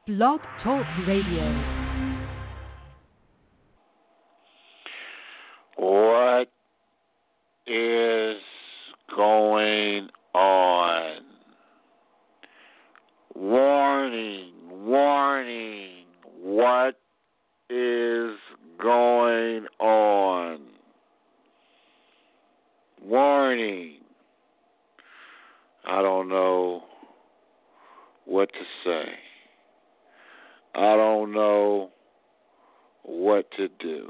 Blog Talk Radio. What is going on? Warning, warning. What is going on? Warning. I don't know what to say. I don't know what to do.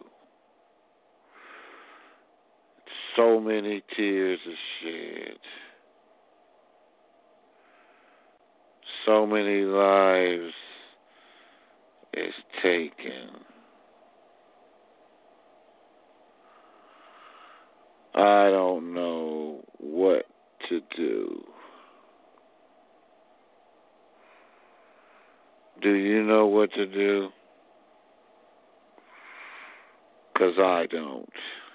So many tears are shed. So many lives is taken. I don't know what to do. Do you know what to do? 'Cause I don't.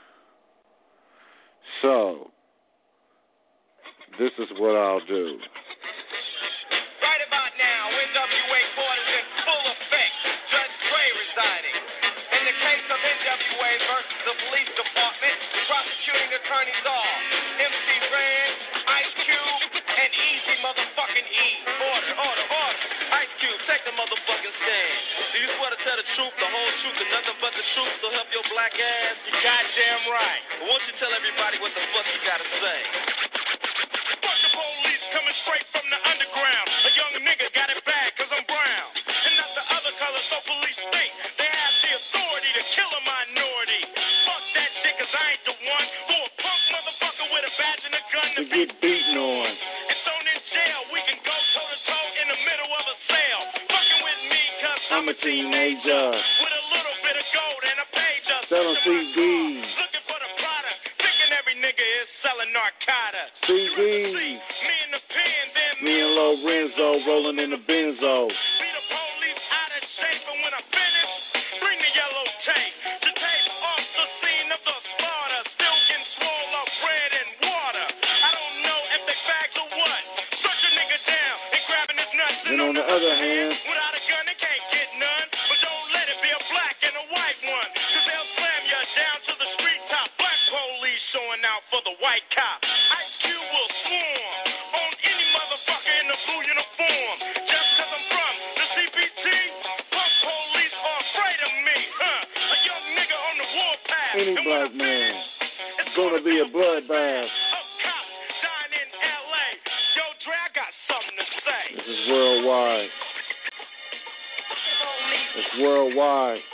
So, this is what I'll do. Right about now, NWA court is in full effect. Judge Dre residing. In the case of NWA versus the police department, prosecuting attorneys are MC Ren, Ice Cube, and Easy motherfucking E. Order, order, order. Ice Cube, take the motherfucking stand. Do you swear to tell the truth, the whole truth, and nothing but the truth to help your black ass? You goddamn right. But won't you tell everybody what the fuck you gotta say? Fuck the police coming straight from the underground. A young nigga got it bad 'cause I'm brown. And not the other color, so police think they have the authority to kill a minority. Fuck that shit 'cause I ain't the one for a punk motherfucker with a badge and a gun To get beaten on. and thrown in jail. We can go toe to toe in the middle of a cell. Fucking with me 'cause I'm a teenager. with a little bit of gold and a pager. Selling CDs. Looking for the product. Thinking every nigga is selling narcotics. CDs. Me and the pen, then Me and Lorenzo rolling in the Benzo. Be the police out of shape, and when I finish, bring the yellow tape. The tape off the scene of the slaughter, still getting swole up bread and water. I don't know if they fags or what. Such a nigga down and grabbing his nuts. And on the other hand, Without a gun, they can't get none. But don't let it be a black and a white one, 'cause they'll slam you down to the street top. Black police showing out for the white cop. Ice Cube will swarm on any motherfucker in the blue uniform. Just 'cause I'm from the CPT, punk police are afraid of me, huh? A young nigga on the warpath. any And when black I man, finish, it's gonna be a bloodbath. a cop dying in LA. Yo, Dre, I got something to say. This is worldwide. It's worldwide.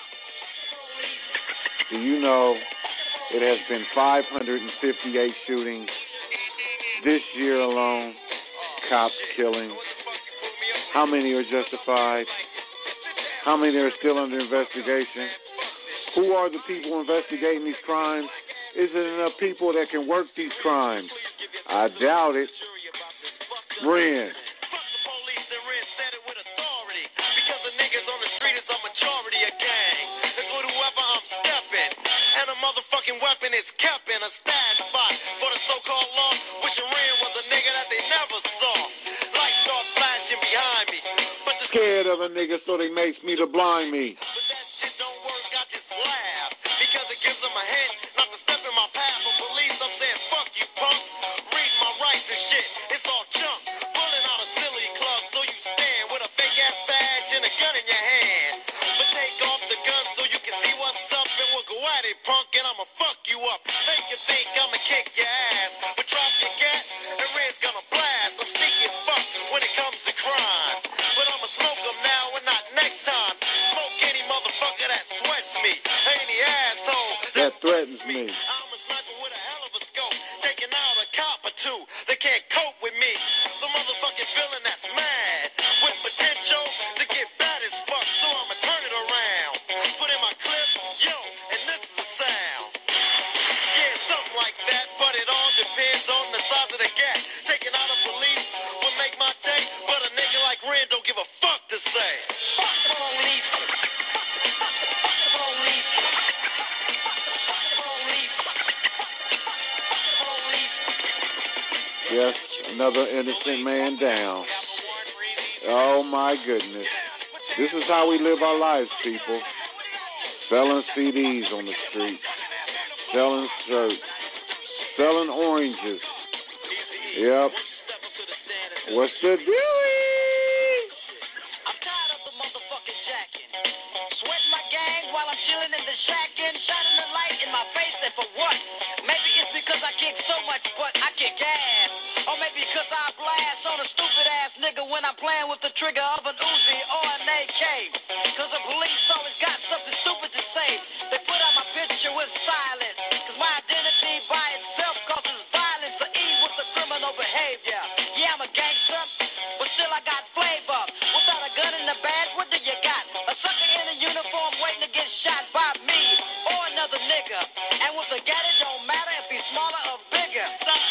Do you know it has been 558 shootings this year alone? Cops killing. How many are justified? How many are still under investigation? Who are the people investigating these crimes? Is it enough people that can work these crimes? I doubt it. Ren. Fuck the police and Ren said it with authority. Because the niggas on the street is a majority of gang. That's with whoever I'm stepping. And a motherfucking weapon is kept in a stash spot for the so-called law, which Ren was a nigga that they never saw. Lights start flashing behind me. But the Scared of a nigga, so they makes me to blind me. But that shit don't work, I just laugh. Because it gives them a hint not to step in my path. For police, I'm saying, fuck you, punk. Read my rights and shit, it's all junk. Pulling out a silly club, so you stand with a fake ass badge and a gun in your hand. But take off the gun so you can see what's up, and we'll go at it, punk, and I'ma fuck you up. Make you think I'ma kick your ass. But drop your gat, and Red's gonna blast. I'm sneaky fuck when it comes to crime. But I'ma smoke 'em now and not next time. Smoke any motherfucker that sweats me. Any asshole That threatens me. I'm a sniper with a hell of a scope, taking out a cop or two. They can't cope with me. Some motherfucking villain that's mad, with potential to get bad as fuck. So I'ma turn it around. Put in my clip, yo, and this is the sound. Yeah, something like that, but it all depends on the size of the gat. Taking out a police will make my day, but a nigga like Ren don't give a fuck to say. Fuck the police. Fuck the police. Yes, another innocent man down. Oh my goodness. This is how we live our lives, people. Selling CDs on the street, selling shirts, selling oranges. Yep. What's the deal? I'm tired of the motherfucking jacking. Sweating my gang while I'm chilling in the shack and shining the light in my face, and for what? Maybe it's because I kick so much, but I kick ass. Or maybe because I blast on a stupid ass nigga when I'm playing with the trigger of an Uzi or an AK. Because the police always got something stupid to say. They put out my picture with silence. Because my identity by itself causes violence. The E with the criminal behavior. Yeah, I'm a gangster, but still I got flavor. Without a gun in the bag, what do you got? A sucker in a uniform waiting to get shot by me or another nigga. And with a gat, it don't matter if he's smaller or bigger.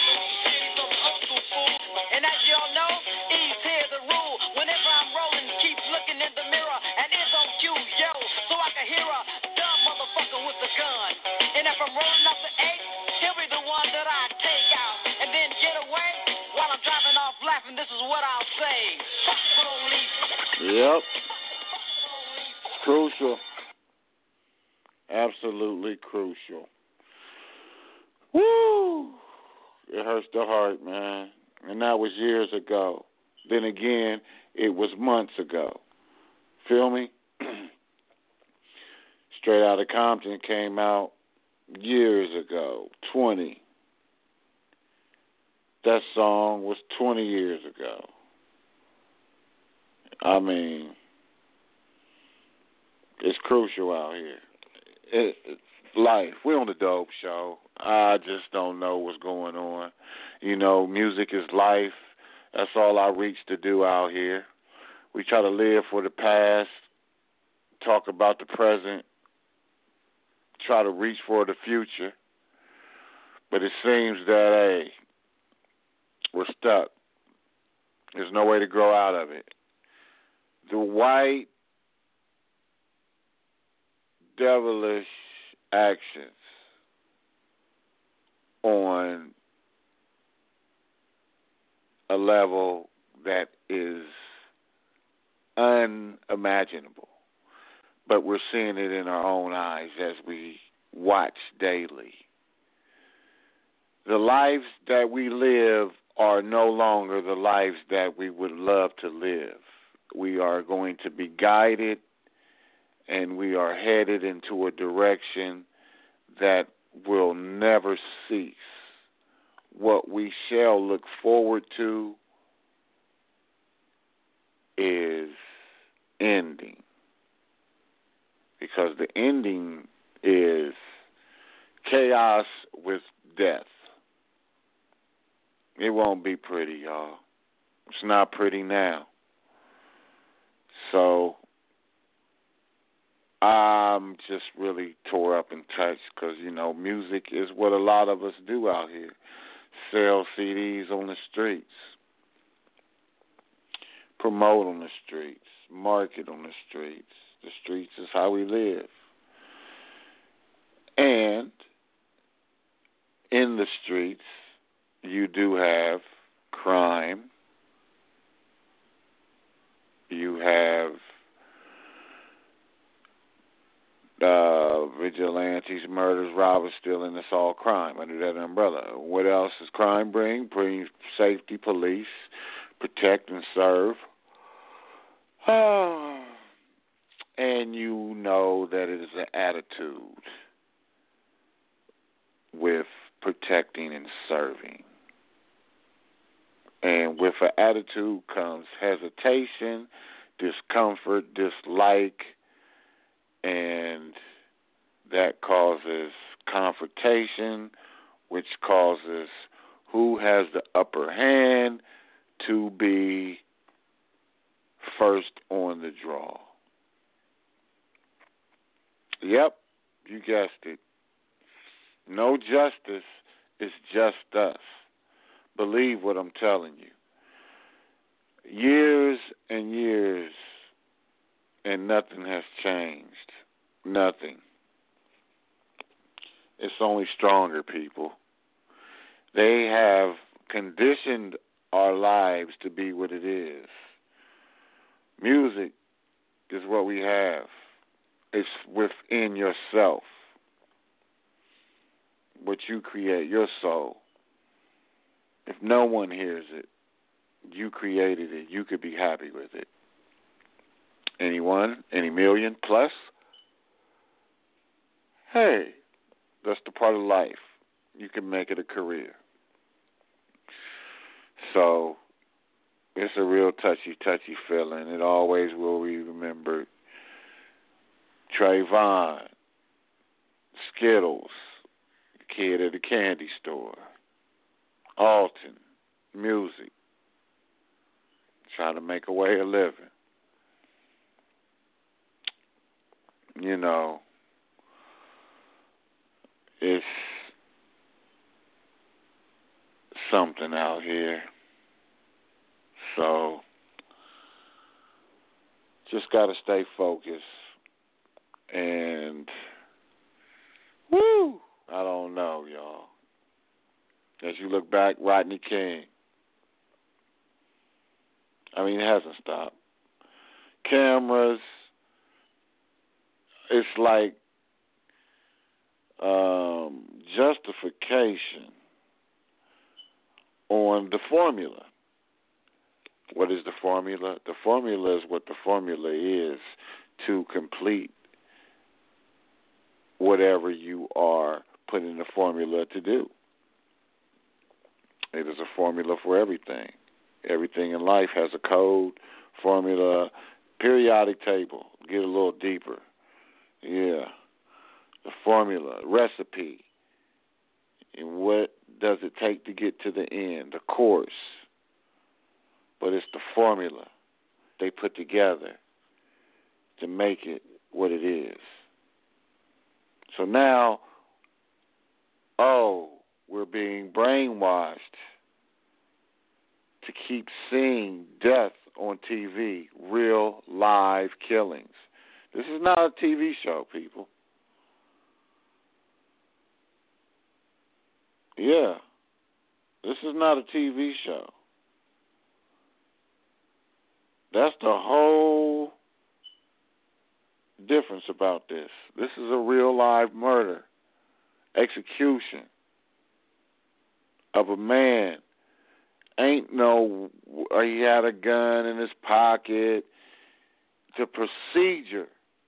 And as y'all know, E's here the rule. Whenever I'm rolling, keep looking in the mirror and it's on cue, yo, so I can hear a dumb motherfucker with a gun. And if I'm rolling off the 8, he'll be the one that I take out and then get away while I'm driving off laughing. This is what I'll say. Fuck police. Yep. It's crucial. Absolutely crucial. Woo! It hurts the heart, man. And that was years ago. Then again, it was months ago. Feel me? Straight Outta Compton came out years ago. 20. That song was 20 years ago. I mean, it's crucial out here. It's life. We're on the Dope Show. I just don't know what's going on. You know, music is life. That's all I reach to do out here. We try to live for the past, talk about the present, try to reach for the future. But it seems that, hey, we're stuck. There's no way to grow out of it. The white, devilish actions on a level that is unimaginable. But we're seeing it in our own eyes as we watch daily. The lives that we live are no longer the lives that we would love to live. We are going to be guided and we are headed into a direction that will never cease. What we shall look forward to is ending. Because the ending is chaos with death. It won't be pretty, y'all. It's not pretty now. So I'm just really tore up and touched because, you know, music is what a lot of us do out here. Sell CDs on the streets. Promote on the streets. Market on the streets. The streets is how we live. And in the streets, you do have crime. You have vigilantes, murders, robbers, stealing. It's all crime under that umbrella. What else does crime bring? Brings safety, police, protect and serve. And you know that it is an attitude with protecting and serving. And with an attitude comes hesitation, discomfort, dislike, and that causes confrontation, which causes who has the upper hand to be first on the draw. Yep, you guessed it. No justice is just us. Believe what I'm telling you. Years and years, and nothing has changed. Nothing. It's only stronger people. They have conditioned our lives to be what it is. Music is what we have. It's within yourself. What you create, your soul. If no one hears it, you created it. You could be happy with it. Anyone? Any million plus? Hey, that's the part of life. You can make it a career. So, it's a real touchy feeling. It always will be remembered. Trayvon, Skittles, the kid at the candy store, Alton, music, trying to make a way of living. You know, it's something out here. So, just got to stay focused. And, I don't know, y'all. As you look back, Rodney King. I mean, it hasn't stopped. Cameras, it's like justification on the formula. What is the formula? The formula is what the formula is to complete whatever you are putting the formula to do. It is a formula for everything. Everything in life has a code, formula, periodic table. Get a little deeper. Yeah. The formula, recipe. And what does it take to get to the end? The course. But it's the formula they put together to make it what it is. So now, we're being brainwashed to keep seeing death on TV, real live killings. This is not a TV show, people. Yeah, this is not a TV show. That's the whole difference about this. This is a real live murder, execution of a man. Ain't no, he had a gun in his pocket. The procedure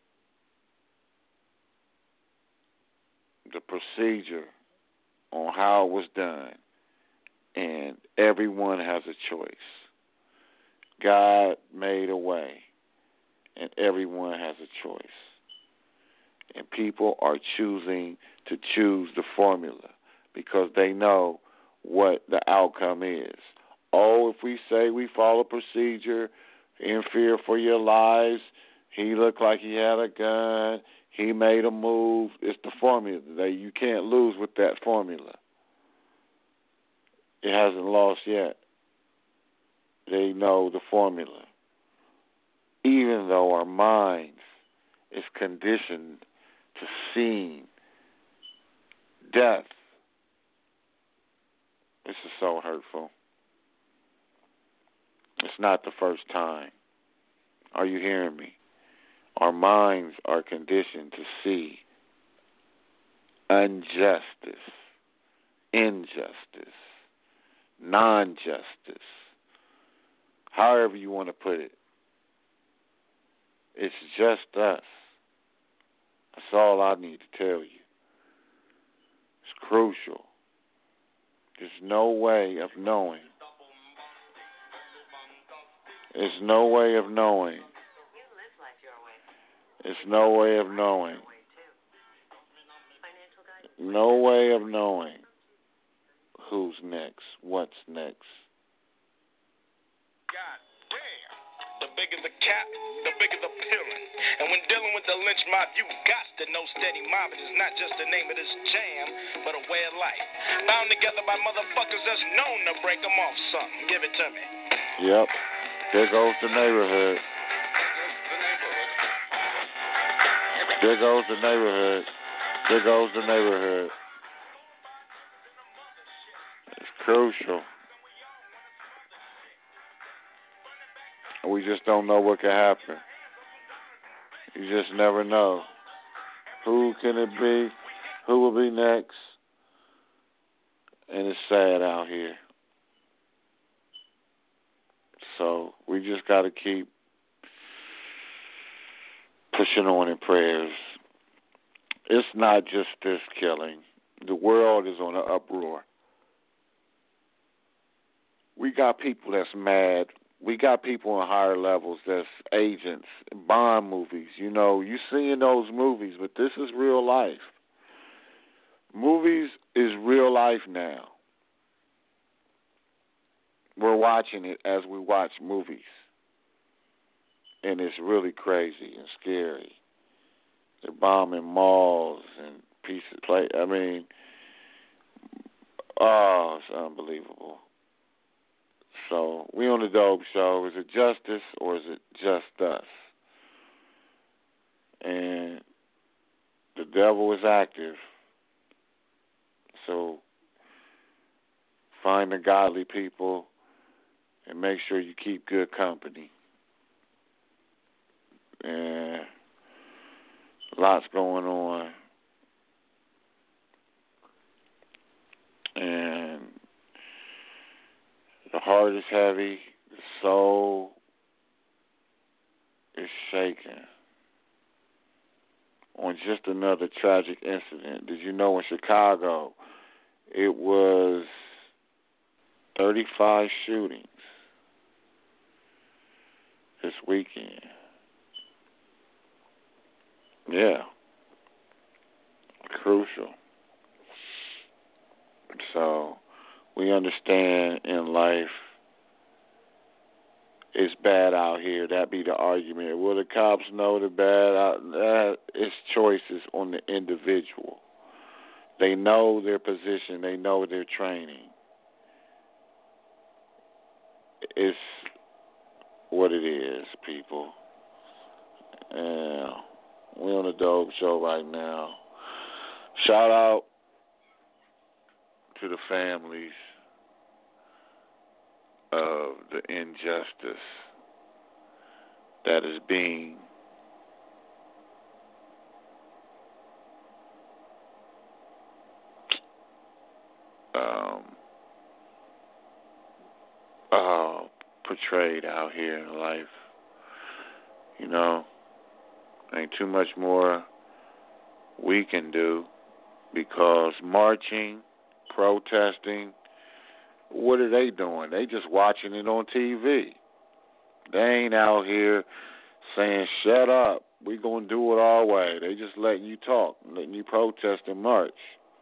on how it was done. And everyone has a choice. God made a way, and everyone has a choice. And people are choosing to choose the formula because they know what the outcome is. If we say we follow procedure, in fear for your lives, he looked like he had a gun, he made a move, it's the formula. You can't lose with that formula. It hasn't lost yet. They know the formula. Even though our minds is conditioned to seeing death. This is so hurtful. It's not the first time. Are you hearing me? Our minds are conditioned to see injustice, injustice, non-justice, however you want to put it. It's just us. That's all I need to tell you. It's crucial. There's no way of knowing. There's no way of knowing. There's no way of knowing. No way of knowing who's next, what's next. The bigger the cap, the bigger the peeling. And when dealing with the lynch mob, you got to know steady mobbing is not just the name of this jam, but a way of life. Bound together by motherfuckers that's known to break them off something. Give it to me. Yep. There goes the neighborhood. There goes the neighborhood. There goes the neighborhood. It's crucial. We just don't know what could happen. You just never know. Who can it be? Who will be next? And it's sad out here. So we just got to keep pushing on in prayers. It's not just this killing. The world is on an uproar. We got people that's mad. We got people on higher levels that's agents, Bond movies. You know, you seeing those movies, but this is real life. Movies is real life now. We're watching it as we watch movies. And it's really crazy and scary. They're bombing malls and pieces of play. I mean, it's unbelievable. So, we on the Dope Show. Is it justice or is it just us? And the devil is active. So, find the godly people and make sure you keep good company. And lots going on. And the heart is heavy. The soul is shaking. On just another tragic incident. Did you know in Chicago it was 35 shootings this weekend? Yeah. Crucial. So, we understand in life it's bad out here. That be the argument. Will the cops know the bad? It's choices on the individual. They know their position. They know their training. It's what it is, people. And we're on the Dope Show right now. Shout out to the families of the injustice that is being portrayed out here in life. You know, ain't too much more we can do because marching, protesting, what are they doing? They just watching it on TV. They ain't out here saying, shut up, we going to do it our way. They just letting you talk, letting you protest and march.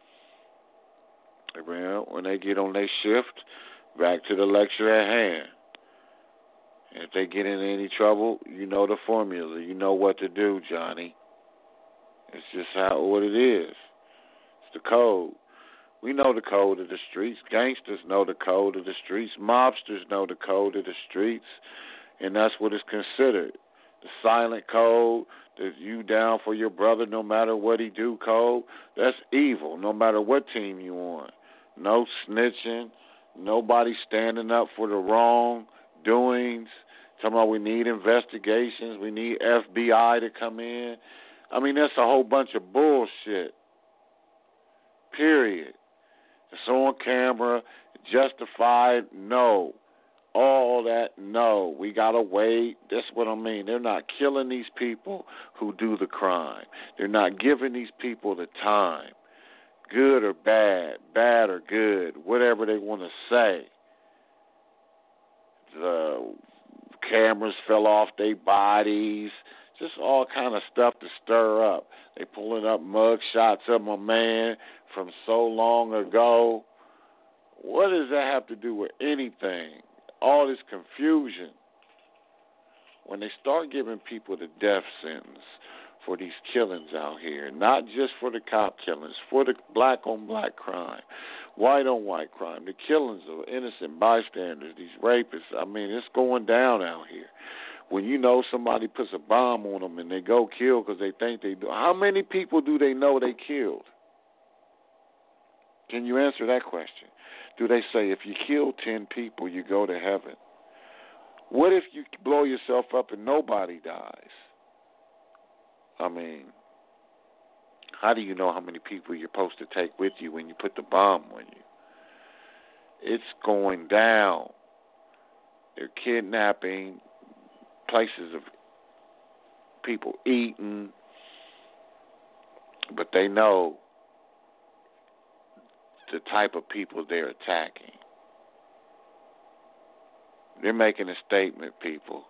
When they get on their shift, back to the lecture at hand. And if they get in any trouble, you know the formula. You know what to do, Johnny. It's just what it is. It's the code. We know the code of the streets. Gangsters know the code of the streets. Mobsters know the code of the streets. And that's what is considered. The silent code, the you down for your brother no matter what he do code, that's evil no matter what team you on. No snitching, nobody standing up for the wrong doings. Talking about we need investigations, we need FBI to come in. I mean, that's a whole bunch of bullshit. Period. It's on camera, justified, no. All that, no. We got to wait. That's what I mean. They're not killing these people who do the crime. They're not giving these people the time. Good or bad, bad or good, whatever they want to say. The cameras fell off their bodies. Just all kind of stuff to stir up. They pulling up mug shots of my man from so long ago. What does that have to do with anything? All this confusion. When they start giving people the death sentence for these killings out here, not just for the cop killings, for the black-on-black crime, white-on-white crime, the killings of innocent bystanders, these rapists, I mean, it's going down out here. When you know somebody puts a bomb on them and they go kill because they think they do, how many people do they know they killed? Can you answer that question? Do they say if you kill 10 people, you go to heaven? What if you blow yourself up and nobody dies? I mean, how do you know how many people you're supposed to take with you when you put the bomb on you? It's going down. They're kidnapping, places of people eating, but they know the type of people they're attacking. They're making a statement, people.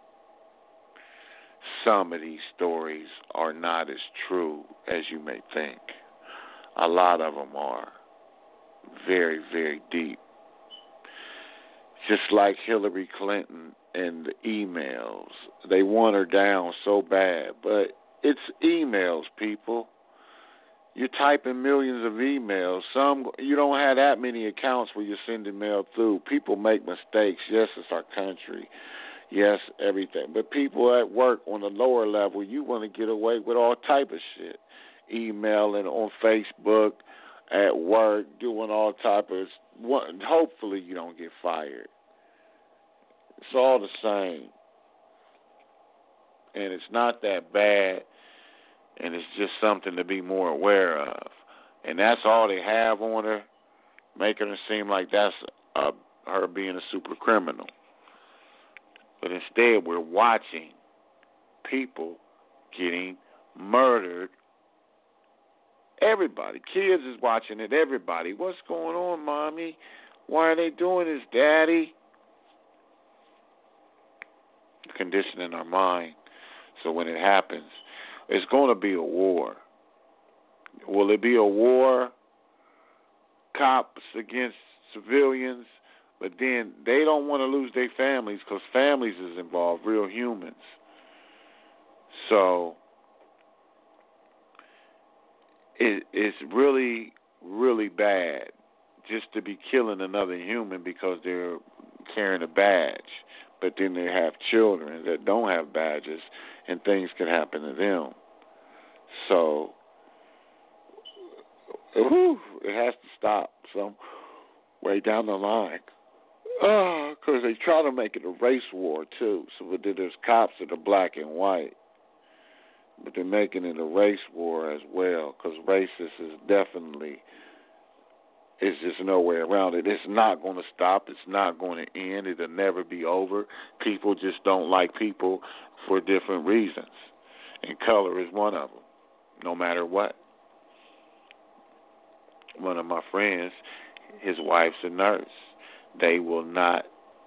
Some of these stories are not as true as you may think. A lot of them are very, very deep. Just like Hillary Clinton and the emails. They want her down so bad, but it's emails, people. You're typing millions of emails. Some, you don't have that many accounts where you're sending mail through. People make mistakes. Yes, it's our country. Yes, everything. But people at work on the lower level, you want to get away with all type of shit. Emailing on Facebook, at work, doing all type of... Hopefully you don't get fired. It's all the same. And it's not that bad. And it's just something to be more aware of. And that's all they have on her, making her seem like that's her being a super criminal. But instead, we're watching people getting murdered. Everybody. Kids is watching it. Everybody. What's going on, Mommy? Why are they doing this, Daddy? Conditioning our mind. So when it happens, it's going to be a war. Will it be a war? Cops against civilians? But then they don't want to lose their families because families is involved, real humans. So it's really, really bad just to be killing another human because they're carrying a badge. But then they have children that don't have badges, and things can happen to them. So it has to stop some way down the line. Because they try to make it a race war, too. So there's cops that are black and white. But they're making it a race war as well, because racist is definitely... It's just no way around it. It's not going to stop. It's not going to end. It'll never be over. People just don't like people for different reasons. And color is one of them, no matter what. One of my friends, his wife's a nurse. They will not,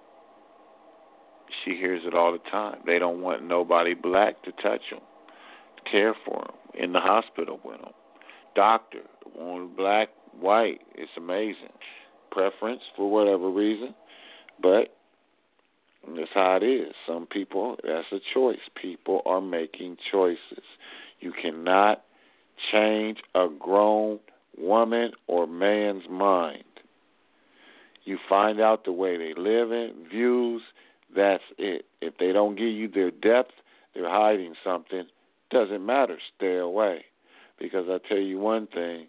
she hears it all the time, they don't want nobody black to touch them, care for them, in the hospital with them. Doctor, want black, white, it's amazing. Preference for whatever reason, but that's how it is. Some people, that's a choice. People are making choices. You cannot change a grown woman or man's mind. You find out the way they live in, views, that's it. If they don't give you their depth, they're hiding something. Doesn't matter. Stay away. Because I tell you one thing,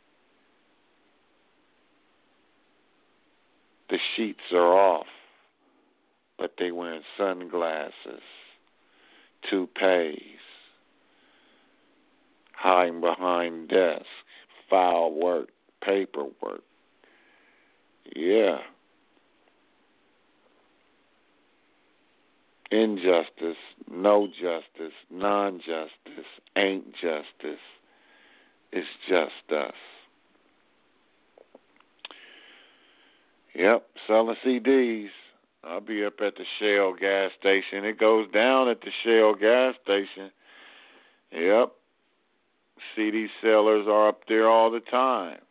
the sheets are off, but they wearing sunglasses, toupees, hiding behind desks, file work, paperwork. Yeah. Injustice, no justice, non-justice, ain't justice. It's just us. Yep, selling CDs. I'll be up at the Shell gas station. It goes down at the Shell gas station. Yep. CD sellers are up there all the time.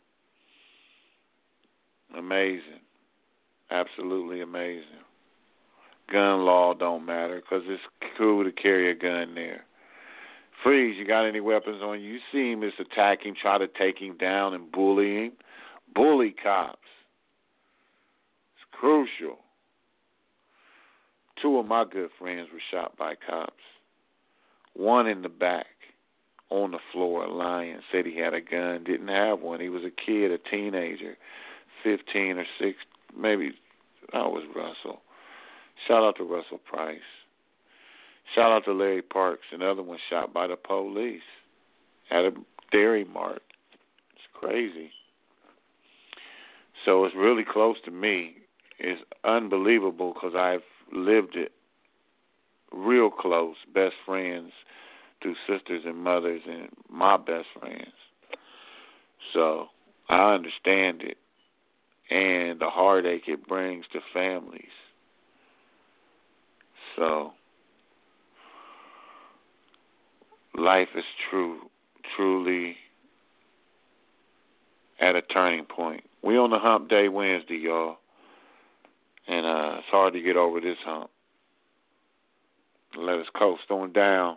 Amazing. Absolutely amazing. Gun law don't matter because it's cool to carry a gun there. Freeze, you got any weapons on you? You see him as attack him, try to take him down and bully him. Bully cops. It's crucial. 2 of my good friends were shot by cops. One in the back, on the floor, lying, said he had a gun, didn't have one. He was a kid, a teenager, 15 or 6, maybe, that was Russell. Shout out to Russell Price. Shout out to Larry Parks, another one shot by the police at a Dairy Mart. It's crazy. So it's really close to me. It's unbelievable because I've lived it real close. Best friends through sisters and mothers and my best friends. So I understand it and the heartache it brings to families. So life is truly at a turning point. We on the hump day Wednesday, y'all. And it's hard to get over this hump. Let us coast on down.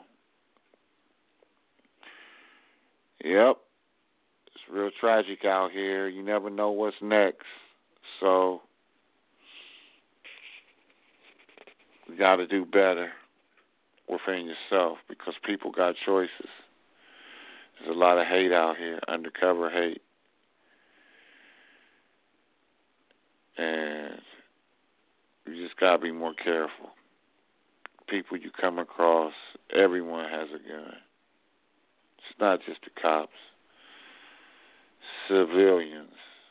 Yep. It's real tragic out here. You never know what's next. So you got to do better within yourself because people got choices. There's a lot of hate out here, undercover hate. And you just got to be more careful. People you come across, everyone has a gun. It's not just the cops. Civilians.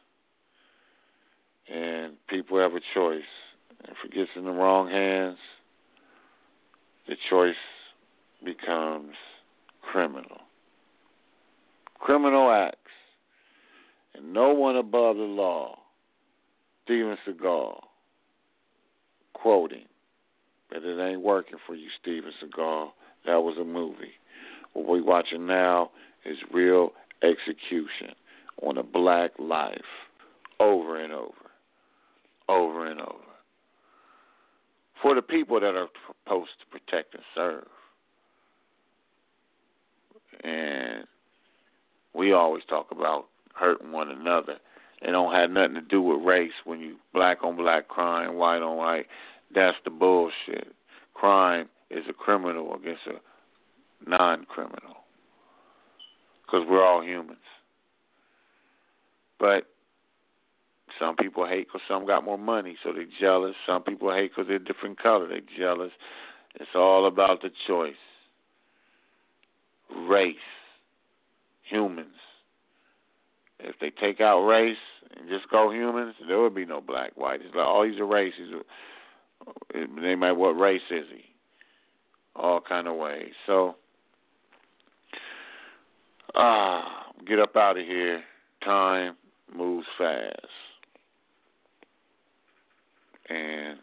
And people have a choice. If it gets in the wrong hands, the choice becomes criminal. Criminal acts. And no one above the law. Steven Seagal, quoting, but it ain't working for you, Steven Seagal. That was a movie. What we're watching now is real execution on a black life over and over, over and over. For the people that are supposed to protect and serve. And we always talk about hurting one another. It don't have nothing to do with race when you black on black crime, white on white. That's the bullshit. Crime is a criminal against a non-criminal because we're all humans. But some people hate because some got more money, so they're jealous. Some people hate because they're different color. They're jealous. It's all about the choice. Race. Humans. If they take out race and just go humans, there would be no black, white. It's like, oh, he's a race. They might, what race is he? All kind of ways. So, get up out of here. Time moves fast. And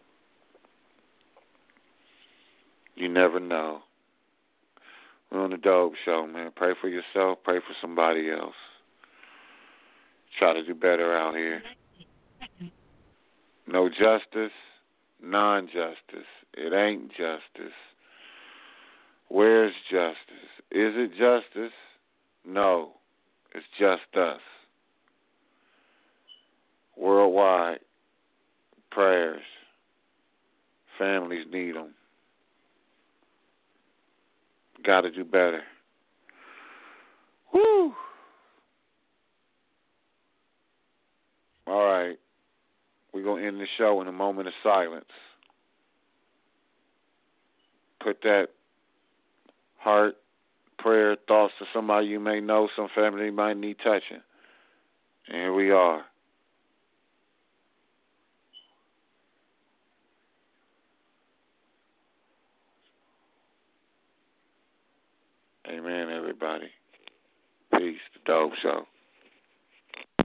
you never know. We're on the Dope Show, man. Pray for yourself. Pray for somebody else. Try to do better out here. No justice, non-justice. It ain't justice. Where's justice? Is it justice? No, it's just us. Worldwide prayers. Families need them. Got to do better. Woo! All right. We're going to end the show in a moment of silence. Put that heart, prayer, thoughts to somebody you may know, some family you might need touching. And here we are. Amen, everybody. Peace. The Dope Show.